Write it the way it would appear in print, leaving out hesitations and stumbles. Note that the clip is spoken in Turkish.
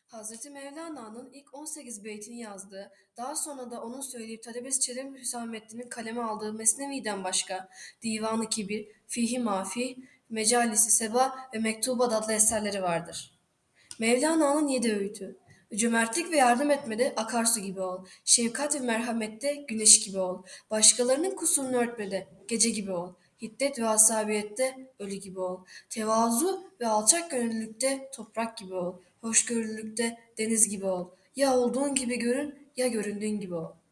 Hazreti Mevlana'nın ilk 18 beytini yazdığı, daha sonra da onun söyleyip talebesi Çelebi Hüsamettin'in kaleme aldığı Mesnevi'den başka Divan-ı Kibir, Fihi Mafi, Mecalisi Seba ve Mektubat adlı eserleri vardır. Mevlana'nın yedi öğütü. Cömertlik ve yardım etmede akarsu gibi ol. Şefkat ve merhamette güneş gibi ol. Başkalarının kusurunu örtmede gece gibi ol. Hiddet ve asabiyette ölü gibi ol. Tevazu ve alçak gönüllülükte toprak gibi ol. Hoşgörülülükte deniz gibi ol. Ya olduğun gibi görün ya göründüğün gibi ol.